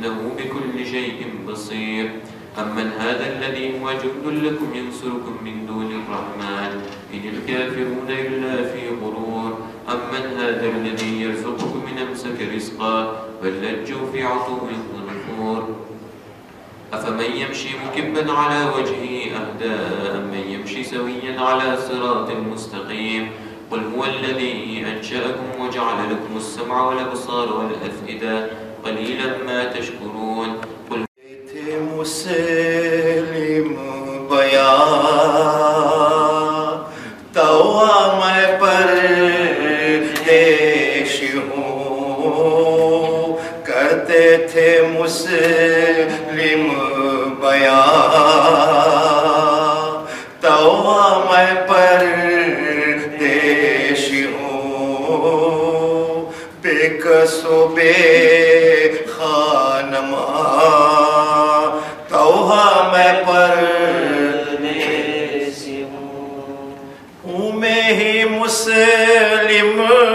إنه بكل شيء بصير. أمن هذا الذي هو جند لكم ينصركم من دون الرحمن إن الكافرون إلا في غرور. أمن هذا الذي يرزقكم إن أمسك رزقا بل لجوا في عتو ونفور. أفمن يمشي مكبا على وجهه أهدى أمن يمشي سويا على صراط مستقيم. قل هو الذي أنشأكم وجعل لكم السمع والأبصار والأفئدة قليلا ما تشكرون. قل مسلم بیان توا میں پردیش ہوں کرتے تھے مسلم بیان توا میں پردیش ہوں بے کس و بے خانما توہا میں پردیسی ہوں میں ہی مسلم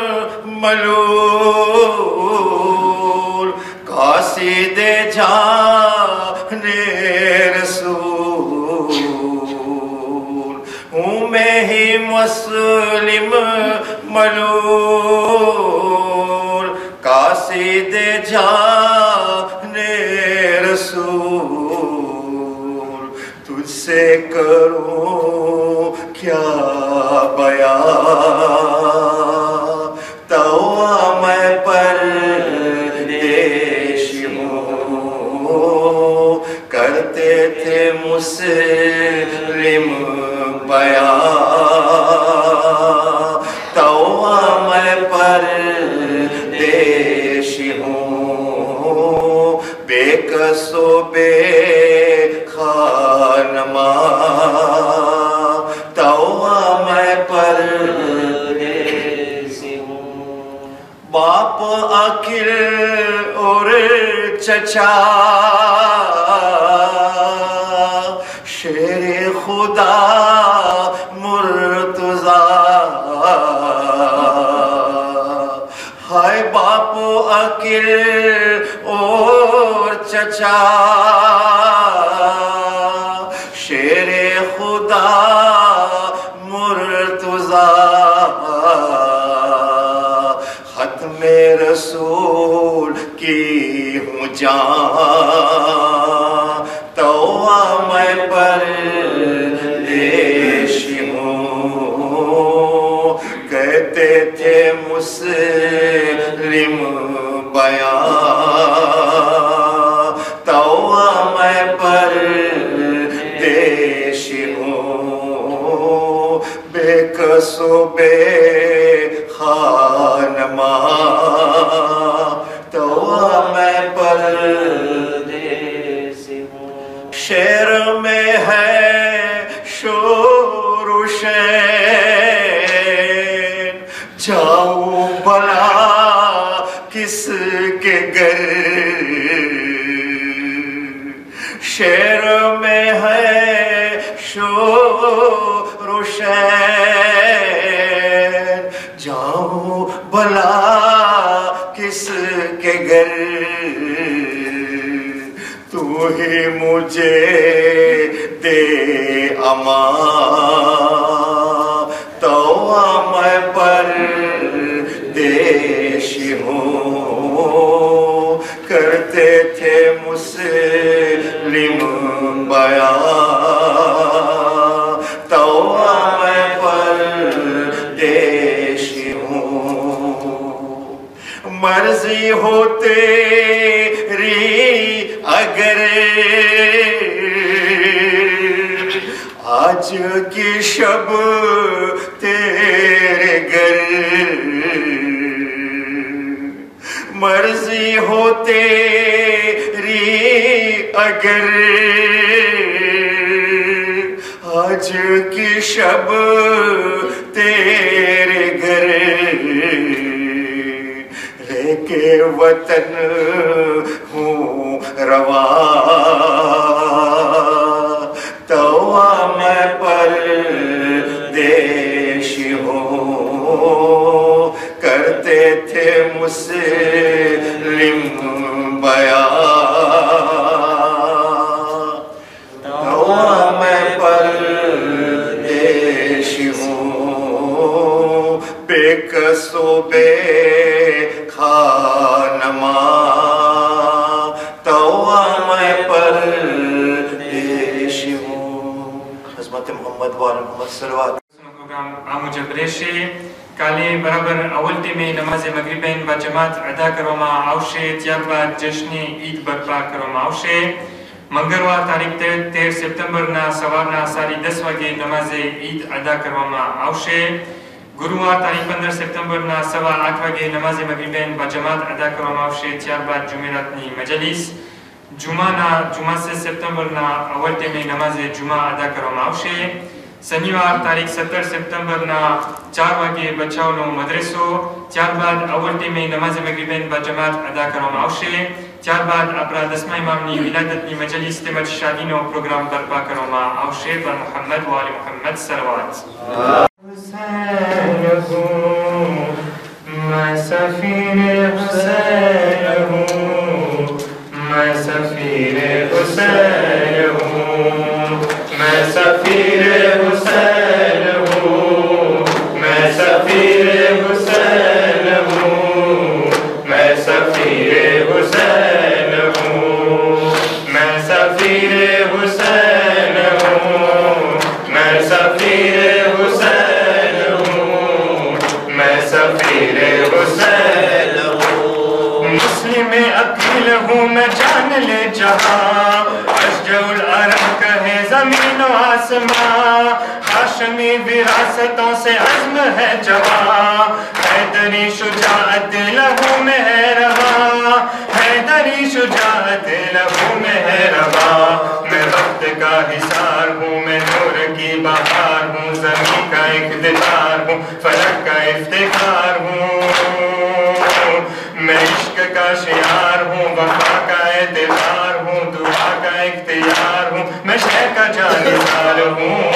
ملول قاصد جان رسول ہوں میں ہی مسلم ملول قاصد جان رسول تجھ سے کروں کیا بیان توا میں پردیشی ہوں کرتے تھے مسلم بیان توا میں پردیشی ہوں بے کس و بے خانما توا میں پردیسی ہوں باپ عقل اور چچا شیر خدا مرتضیٰ ہائے باپ عقل اور چچا شیر خدا مرتضیٰ ختم رسول کی ہوں جان توا میں پردیشی ہوں کہتے تھے مسلم بیان توا میں پردیشی ہوں بے کس و بے خانما توا میں پردیسی ہوں شعر میں ہے شور و شین جاؤں بلا کس کے گھر شعر میں ہے شور و شین جاؤں بلا کس کے گھر تو ہی مجھے دے امان توا میں پردیشی ہوں کرتے تھے مسلم بیان توا میں پردیشی ہوں مرضی ہو تیری اگر آج کی شب تیرے گھر مرضی ہو تیری اگر آج کی شب تیرے گھر لے کے وطن ہوں رواں توا میں پردیشی ہوں کرتے تھے مسلم بیان وعليكم الصلوات. پروگرام آمو جبریشی کالی برابر اول ٹیمی نماز مغربین با جماعت ادا کروما آوشے تیار بعد جشن عید برپا کروما آوشے منگلوار تاریخ 13 سپتمبر نا سوارنا ساری 10 بجے نماز عید ادا کروما آوشے گروار تاریخ 15 سپتمبر نا سوا 8 بجے نماز مغربین با جماعت ادا کروما آوشے تیار بعد جمعرات نی مجلس جمعہ سے سپتمبر نا اول ٹیمی نماز جمعہ ادا کروما آوشے شنیوار تاریخ 17 سپتمبر نا 4 بجے بچاؤ نو مدرسو تیار بعد اول ٹیمی نماز مغربین با جماعت ادا کروما آوشے تیار بعد اپرا دسمہ امام نی ولادت نی مجلس تمت شادی نو پروگرام برپا کروما آوشے بر محمد و آل محمد صلوات. حسین ہوں میں سفیر حسین ہوں میں سفیر حسین ہوں میں سفیر حسین ہوں میں سفیر حسین ہوں میں سفیر حسین ہوں میں سفیر حسین ہوں میں سفیر حسین ہوں میں سفیر حسین ہوں مسلم عقیل ہوں میں جان لے جہاں اشجع العرب کہے زمین و آسمان ہاشمی وراثتوں سے عزم ہے جوان حیدری شجاعت لہو میں ہے رواں حیدری شجاعت لہو میں ہے رواں میں وقت کا حصار ہوں میں نور کی بہار ہوں زمین کا اقتدار ہوں فلک کا افتخار ہوں میں عشق کا شعار ہوں وفا کا اعتبار ہوں دعا کا اختیار ہوں میں شہ کا جانبدار ہوں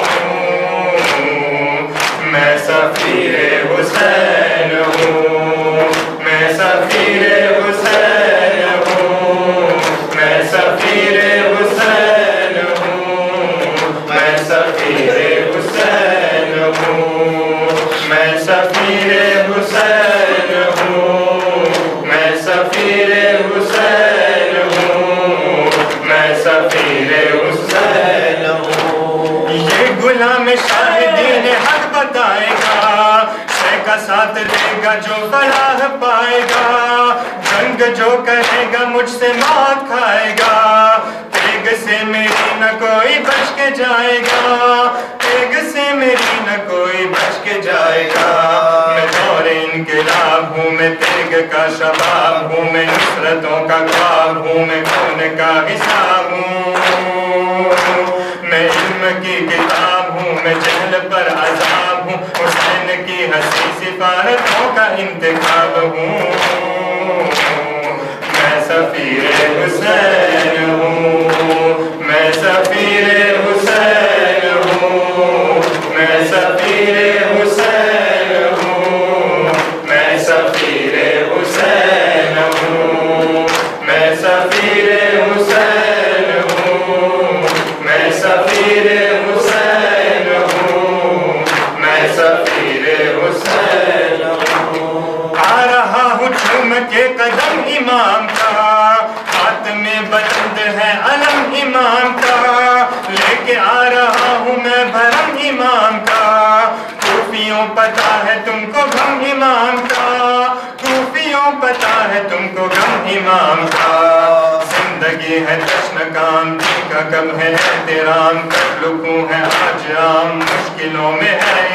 میں سفیر حسین ہوں میں سفیر حسین ہوں میں سفیر حسین ہوں میں سفیر حسین ہوں میں سفیر حسین ہوں میں سفیر حسین ہوں میں سفیر حسین ہوں. یہ غلام شاہدین حق بتائے گا شے کا ساتھ دے گا جو فلاح پائے گا جنگ جو کرے گا مجھ سے موت کھائے گا تیگ سے میری نہ کوئی بچ کے جائے گا تیگ سے میری نہ کوئی بچ کے جائے گا میں دور انقلاب ہوں میں تیگ کا شباب ہوں میں نصرتوں کا خواب ہوں میں خون کا حساب ہوں میں علم کی کتاب ہوں میں جہل پر عذاب ہوں حسین کی ہنسی سفارتوں کا انتخاب ہوں میں سفیر حسین ہوں میں سفیر حسین ہوں میں سفیر حسین ہوں میں سفیر حسین ہوں میں سفیر حسین ہوں میں سفیر حسین ہوں میں سفیر حسین ہوں. آ رہا ہوں جھوم کے قدم امام کا ہاتھ میں بلند ہے علم امام کا لے کے آ رہا ہوں میں بھرم امام کا کوفیوں پتہ ہے تم کو غم امام کا کوفیوں پتہ ہے تم کو غم امام کا زندگی ہے جشن کام دل کا کب ہے احترام کب لکوں ہے آج عام مشکلوں میں ہے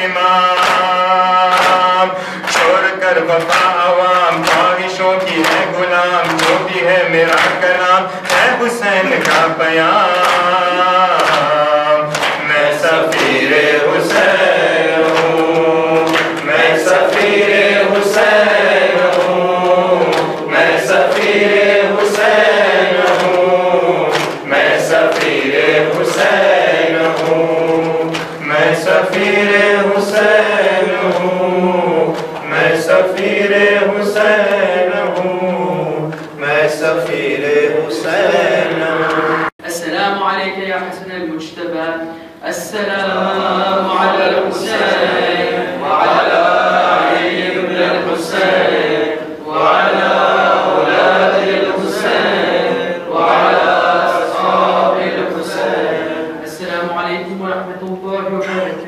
امام چھوڑ کر وفا عوام خواہشوں کی ہے غلام جو بھی ہے میرا کلام ہے حسین کا پیام میں سفیر حسین ہوں میں سفیر حسین ہوں میں سفیر حسین ہوں میں سفیر حسین ہوں میں سفیر حسین ہوں میں سفیر حسین ہوں میں سفیر حسین ہوں. السلام عليك يا حسن المجتبى السلام على الحسين وعلى علي بن الحسين وعلى أولاد الحسين وعلى أصحاب الحسين. السلام عليكم ورحمة الله وبركاته.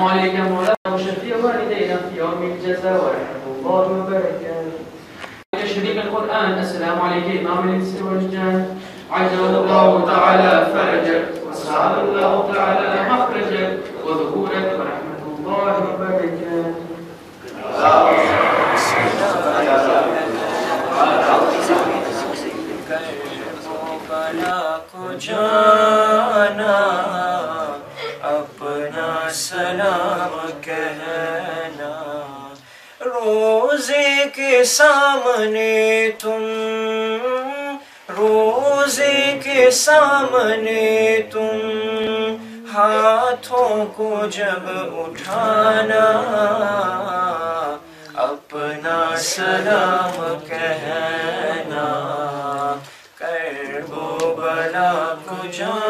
عليك مولانا وشفيع والدينا في يوم الجزاء ورحمة الله وبركاته. شريك القرآن السلام عليك إمام الإنس والجان عجل الله تعالى فرجك وسعد الله تعالى مخرجك وظهورك ورحمة الله وبركاته. جانا اپنا سلام کہنا روزے کے سامنے تم روزے کے سامنے تم ہاتھوں کو جب اٹھانا اپنا سلام کہنا کرب و بلا کو جانا